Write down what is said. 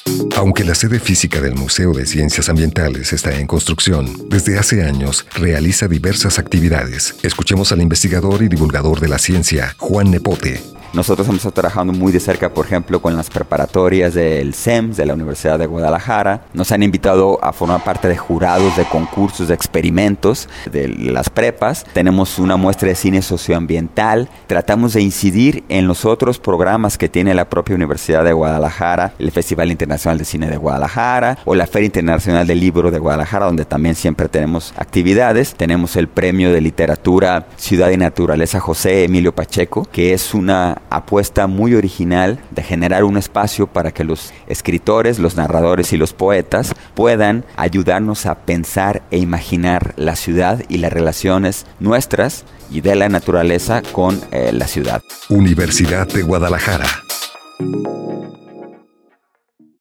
Aunque la sede física del Museo de Ciencias Ambientales está en construcción, desde hace años realiza diversas actividades. Escuchemos al investigador y divulgador de la ciencia, Juan Nepote. Nosotros hemos estado trabajando muy de cerca, por ejemplo, con las preparatorias del CEMS, de la Universidad de Guadalajara. Nos han invitado a formar parte de jurados de concursos, de experimentos de las prepas. Tenemos una muestra de cine socioambiental. Tratamos de incidir en los otros programas que tiene la propia Universidad de Guadalajara, el Festival Internacional de Cine de Guadalajara o la Feria Internacional del Libro de Guadalajara, donde también siempre tenemos actividades. Tenemos el Premio de Literatura Ciudad y Naturaleza José Emilio Pacheco, que es una apuesta muy original de generar un espacio para que los escritores, los narradores y los poetas puedan ayudarnos a pensar e imaginar la ciudad y las relaciones nuestras y de la naturaleza con la ciudad. Universidad de Guadalajara.